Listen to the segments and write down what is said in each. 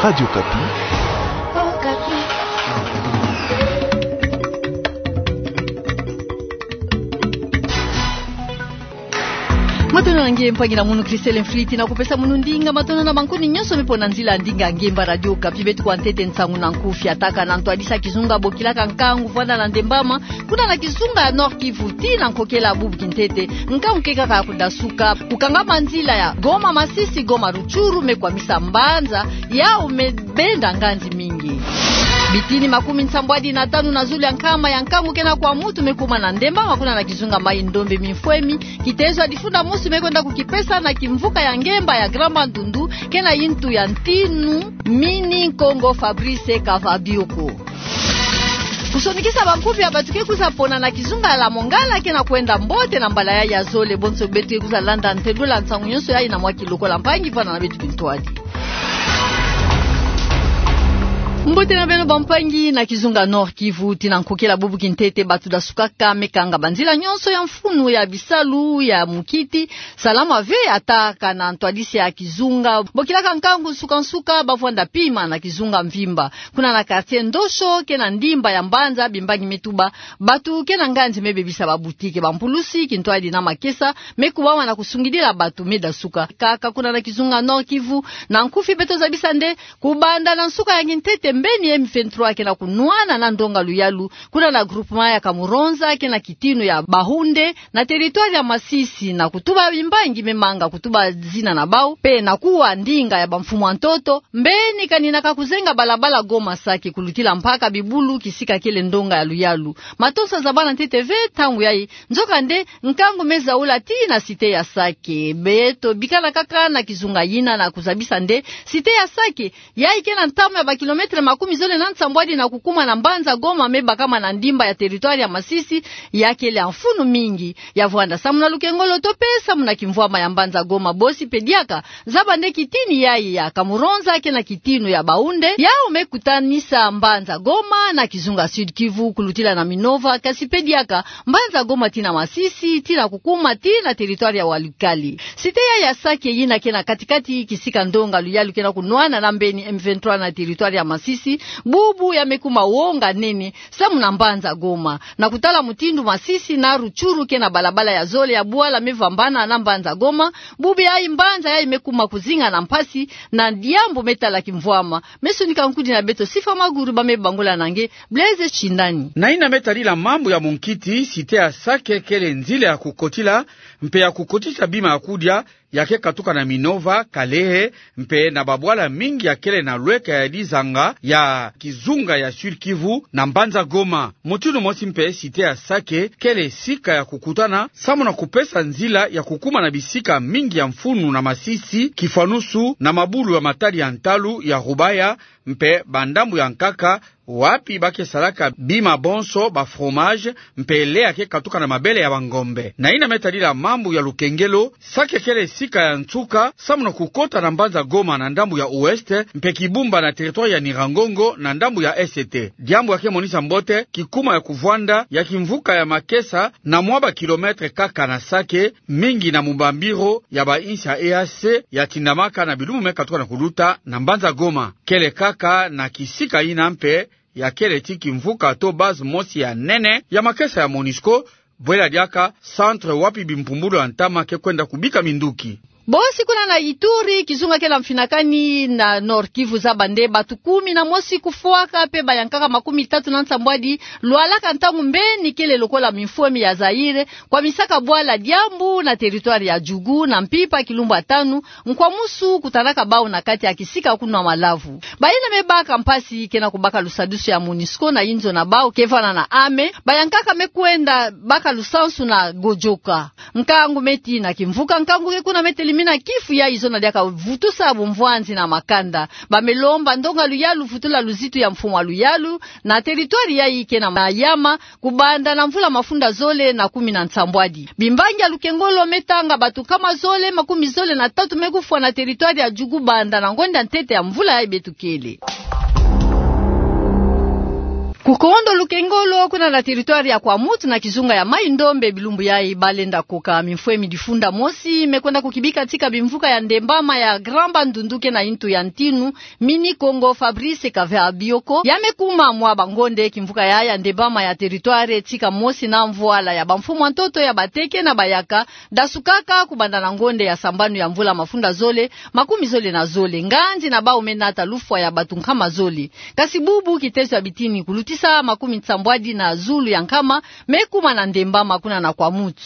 Radio Kapi. Oh, Kapi. Matono nangie mpangina munu Christelle Mfliti na kupesa munu ndinga matono na bankuni nyonso mepona nzila ndinga ngemba Radio Kapi betu kwa ntete nsangu na nkufi ataka na ntwadisa kizunga bokilaka nkangu vanda na ndembama kuna na kizunga ya Nord Kivu tina nkokela bubu kintete nka nkeka kaya kudasuka kukangama nzila ya Goma Masisi Goma Ruchuru mekwa misambanza ya umebenda nganzi mingi bitini 15 na zulu ya nkama ya nkangu kena kwa mutu mekuma na ndemba makuna na kizunga mai ndombe mifwemi kitezo adifunda musu mekwenda kukipesa na kimvuka ya ngemba ya Gramba Ndundu kena yintu ya ntinu mini Kongo Fabrice Kavabioko kusonikisa bankupi abatuke kuza pona na kizunga la mongala kena kwenda mbote na mbala ya zole bonso beti kuza landa ntedula nsangu nyonso ya ina mwaki lokola mpangi vana na betu bintwadi mbote na beno bampangi na kizunga Nord Kivu tina nkokela bubu kintete batu da sukaka mekanga banzila nyonso ya mfunu ya bisalu ya mukiti salama ve ataka na ntwadisi ya kizunga bokilaka nkangu sukansuka bavwanda pima na kizunga mvimba kuna na quartier ndosho kena ndimba ya mbanza bimbangi metuba batu kena nganzi mebebisa babutike bampulusi kintwadi na makesa mekubawa na kusungidila batu meda suka kaka kuna na kizunga Nord Kivu na nkufi beto za bisande kubanda na nsuka ya kintete mbeni M23 kena kunuana na ndonga luyalu kuna na groupement ya Kamuronza kena kitino ya Bahunde na territoire ya Masisi na kutuba bimbangi memanga kutuba zina na bao pe na kuwa ndinga ya bamfumu antoto mbeni kanina kakuzenga balabala Goma Sake kulutila mpaka bibulu kisika kile ndonga ya luyalu matonsa za bana TTV tangu yai njoka nde nkangu meza ula tina site ya Sake beto bikala kaka na kizunga yina na kuzabisa nde site ya Sake yai kena ntamu ya bakilometre makumi zole na nsambwadi na kukuma na mbanza Goma meba kama na ndimba ya territoire ya Masisi yake ile mfunu mingi ya Vwanda samuna lukengolo topesa muna kimvwama ya mbanza Goma bosi pediaka zaba nde kitini yai ya Kamuronza kena kitino ya Baunde yao mekutanisa mbanza Goma na kizunga Sud Kivu kulutila na Minova kasipediaka mbanza Goma tina Masisi tina kukuma tina territoire ya Walikali site ya Sake yina kena katikati kisika ndonga luyalu kena kunuana na mbeni M23 na territoire ya Masisi bubu ya mekuma uonga nene samu na mbanza Goma na kutala mutindu Masisi na Ruchuru kena balabala ya zole ya buala mevambana na mbanza Goma bubu ya mbanza ya mekuma kuzinga na mpasi na diambo metala kimvwama mesu nikankudi na beto sifa maguru bamebangula nange Blaise Chindani na ina metalila mambo ya munkiti site ya Sake kele nzile ya kukotila mpe ya kukotisa bima ya kudia yake katuka na Minova, Kalehe, mpe na babwala mingi ya kele na lweka ya dizanga ya kizunga ya Sud Kivu na mbanza Goma. Mutunu mosi mpe site ya Sake kele sika ya kukutana samu na kupesa nzila ya kukuma na bisika mingi ya mfunu na Masisi, Kifanusu na mabulu ya matari ya Ntalu ya Rubaya mpe bandambu ya Nkaka wapi bake salaka bima bonso ba fromage mpele yake katuka na mabele ya bangombe na ina metalila mambu ya Lukengelo Sake kele sika ya Ntsuka samu na kukota na mbanza Goma na ndambu ya Ueste mpe Kibumba na territoire ya Nirangongo na ndambu ya ST diambu yake monisa mbote kikuma ya Kuvwanda ya kimvuka ya Makesa na mwaba kilometre kaka na Sake mingi na mubambiro ya ba insi ya EAC ya Tindamaka na bilumu mekatuka na kuluta na mbanza Goma kele kaka na kisika ina mpe ya kele tiki mvuka to base mosi ya nene ya Makesa ya Monisco bwela diaka centre wapi bimpumbulu antama ke kwenda kubika minduki bosi kuna na Ituri kizunga kela mfinakani na Nord Kivu za bande batu 10 na mosi kufuaka pe bayankaka 13 na nsambwadi lualaka ntangu mbeni kele lokola mifuemi ya Zaire kwa misaka bwala diambu na territoire ya Jugu na mpipa kilumba 5 nkwa musu kutanaka bao na kati ya kisika kuna malavu baina mebaka mpasi kena kubaka lusadusu ya Monisco na inzo na bao kevana na ame bayankaka mekwenda baka lusansu na Gojoka nkangu meti na kimvuka nkangu kuna meti mina kifu ya izona diaka vutusa bumvwanzi na makanda bamelomba ndonga luyalu futula luzitu ya mfumo wa luyalu na territoire ya ike na mayama kubanda na mvula mafunda zole na 10 na nsambwadi bimbangi ya Lukengolo metanga batu kama zole 10 na 3 megufwa na territoire ya Jugu banda na ngonda ntete ya mvula ya betukele Kukondo Lukengolo kuna na territoire ya kwa mutu na Kizunga ya Mai Ndombe bilumbu ya ibalenda koka mifwe midifunda mosi mekwenda kukibika tika bimvuka ya Ndembama ya Gramba Ndunduke na Intu ya Ntinu Mini Kongo Fabrice Kave Abioko yamekuma mwa bangonde kimvuka ya Ndembama ya territoire tika mosi na mvuala ya bamfumu ntoto ya Bateke na Bayaka dasukaka kubanda na ngonde ya sambanu ya mvula mafunda zole makumi zole na zole nganji na ba umenata lufwa ya batunkama zole kasibubu kitezo ya bitini kulutisa makumi tsambwadi na zulu ya nkama mekuma na Ndembama kuna na kwa mutu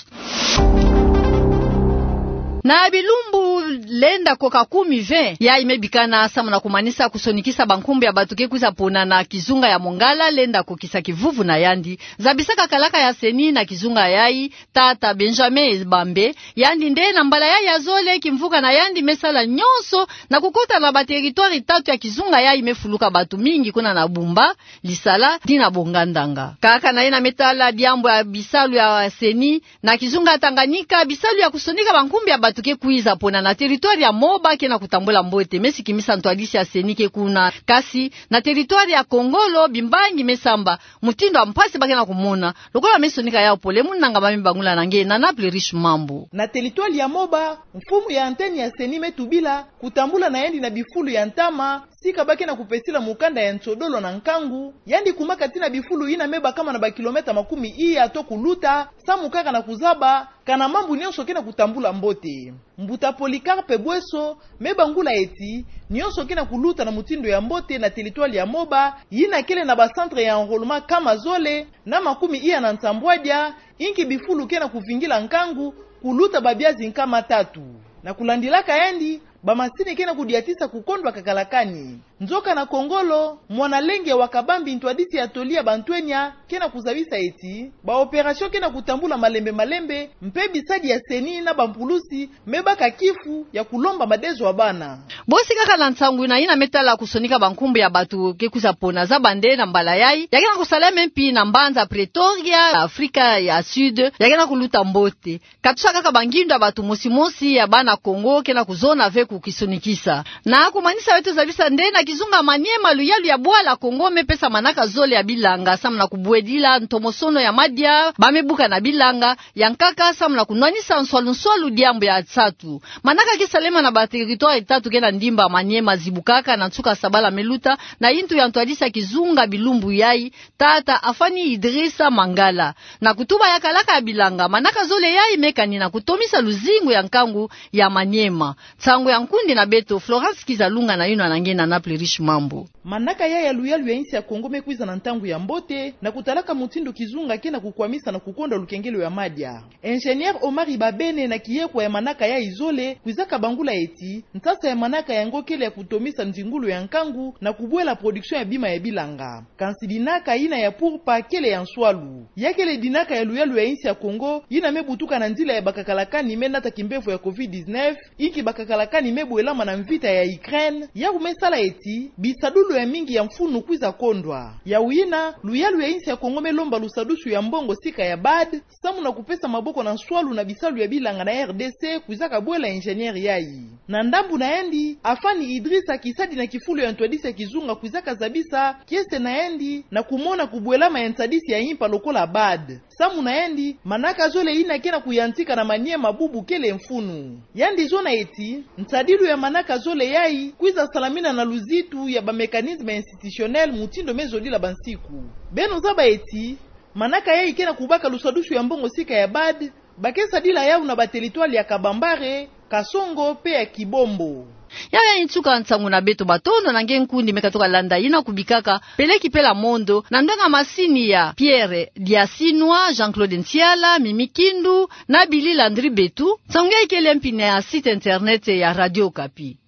na bilumbu lenda koka 10 ya imebikana sama na kumanisa kusonikisa bankumbi ya batuke kuza pona na Kizunga ya Mongala lenda kokisa kivuvu na yandi zabisaka kalaka ya seni na Kizunga yai tata Benjamin Bambe yandi nde na mbala ya zole kimvuka na yandi mesala nyonso na kukota na bateritori tatu ya Kizunga yai mefuluka batu mingi kuna na Bumba Lisala dina Bongandanga kaka na ina metala diambo ya bisalu ya seni na Kizunga Tanganyika bisalu ya kusonika bankumbi ya tuke kuiza pona na territoire ya Moba kena kutambula mbote mesi kimisa ntwadisi ya senike kuna kasi na territoire ya Kongolo bimbangi mesamba mutindo ampasi bakena kumona lokola mesonika ya pole munanga bambangula nange na Naple Riche Mambo na territoire ya Moba mfumu ya anteni ya seni metubila kutambula na yendi na bifulu ya Ntama sika bakena kupesila mukanda ya Ntsodolo na Nkangu yandi kumaka tina bifulu ina meba kama na bakilometa makumi iya to kuluta samukaka na kuzaba kana mambu nyonso kena kutambula mbote Mbuta Polikarpe Bweso mebangula eti nyonso kena kuluta na mutindo ya mbote na territoire ya Moba yina kele na ba centre ya enrôlement kama zole na makumi iya na Ntambwadya inki bifulu kena kuvingila Nkangu kuluta babiazi nkama 3 na kulandilaka yendi bamasini kena kudiatisa kukondwa kakalakani nzoka na Kongolo mwana lenge wakabambi ntwadisi ya tolia bantwenya kena kuzabisa eti ba operation kena kutambula malembe mpebi sadi ya seni na bampulusi mebaka kifu ya kulomba madezo wa bana bosi kaka na Nsangu na ina metala kusonika bankumbu ya batu kekuza pona za bande na mbala yai yakena kusaleme mpi na Mbanza Pretoria Afrika ya Sud yakena kuluta mbote katusha kaka banginda batu mosimosi ya bana Kongo kena kuzona veku kisonikisa na kumanisa wetu zabisa ndena Kizunga Maniema luyalu ya bwala Kongo mepesa manaka zole ya bilanga samna kubwedila ntomosono ya madia bamebuka na bilanga yankaka samna kunwanisa nswalu diambo ya tsatu manaka kisalema na bateritoire tatu kena ndimba Maniema zibukaka na tsuka sabala meluta na intu ya ntwadisa Kizunga bilumbu yai tata afani Idrisa Mangala na kutuba ya kalaka ya bilanga manaka zole yai mekani na kutomisa luzingu ya Nkangu ya Maniema tsangu ya Nkundi na Beto Florence Kizalunga na yuno anangena Naple Riche Mambo manaka ya luyalu ya insi ya Kongo mekwiza na ntangu ya mbote na kutalaka mutindo Kizunga kena kukwamisa na kukonda lukengelo ya madia ingénieur Omar Babene na kiyekwa ya manaka ya izole kwizaka bangula eti ntasa ya manaka ya ngokele ya kutomisa nzingulu ya Nkangu na kubwela production ya bima ya bilanga kansidinaka ina ya purpa kele ya nswalu yakele dinaka ya luyalu ya insi ya Kongo ina mebutuka na nzila ya bakakalakani menata kimbevu ya COVID-19 iki bakakalakani mebu elama na mvita ya Ukraine ya umesala eti bisadulu ya mingi ya mfunu kwiza kondwa ya uina luyalu ya insi ya Kongo melomba lusadusu ya mbongo sika ya bad samu na kupesa maboko na nswalu na bisalu ya bilanga na RDC kwizaka bwela ingénieur yai na ndambu na endi afani Idrisa Kisadi na kifulu ya ntwadisi ya Kizunga kwizaka zabisa kieste na endi na kumona kubwelama ya ntsadisi ya impa lokola bad samu na endi manaka zole ina kena kuyantika na Maniema bubu kele mfunu yandi zona eti ntsadilu ya manaka zole yai kwiza salamina na luzitu ya bamekanisme institutionnel mutindo mezolila bansiku beno zaba eti manaka yai kena kubaka lusadushu ya mbongo sika ya bad bakesa dila yau na batelitwali ya Kabambare Kasongo pe ya Kibombo ya intuka Nsangu na Beto batondo na Nkundi mekatoka landa ina kubikaka peleki pela mondo na ndonga masini ya Pierre Diasinwa Jean-Claude Ntiala Mimikindu na Billy Landry Betu Nsangu ya ikele mpine ya site internet ya Radio Kapi.